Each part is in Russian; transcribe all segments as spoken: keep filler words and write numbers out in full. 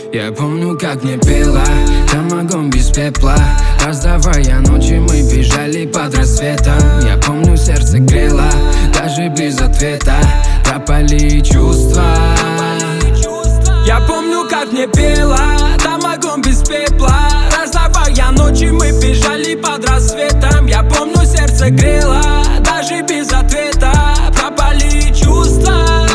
Я помню, как мне пела там огонь без пепла, раздавая ночи, мы бежали под рассветом. Я помню, сердце грело, даже без ответа пропали чувства. Я помню, как мне пела там огонь без пепла, раздавая ночи, мы бежали под рассветом. Я помню, сердце грело, даже без ответа пропали чувства.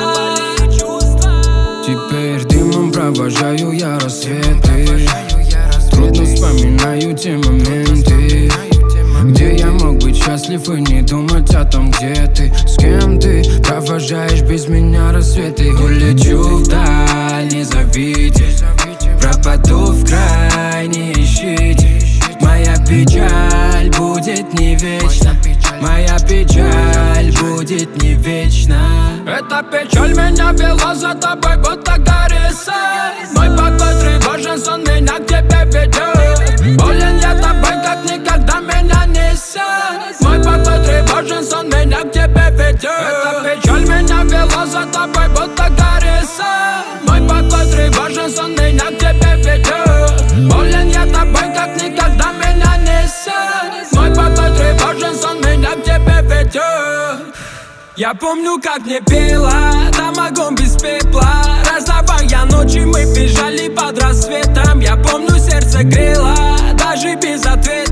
Теперь дымом провожаю я рассветы, трудно вспоминаю те моменты, где я мог быть счастлив и не думать о том, где ты, с кем ты провожаешь без меня рассветы. Улечу вдаль, не зовите, пропаду в край, не ищите. Моя печаль будет не вечна, моя печаль будет не вечна. Эта печаль меня вела за тобой, будто гориса. Мой покой тревожен, сон меня к тебе ведет. Болен я тобой, как никогда меня несет. Мой покой тревожен, сон меня к тебе ведет. Эта печаль меня вела за тобой, будто гориса. Мой покой тревожен, сон меня к тебе ведет. Болен я тобой, как никогда меня несет. Мой покой тревожен, сон меня к тебе ведет. Я помню, как мне пела там огонь без пепла, раздавая ночи, мы бежали под рассветом. Я помню, сердце грело, даже без ответа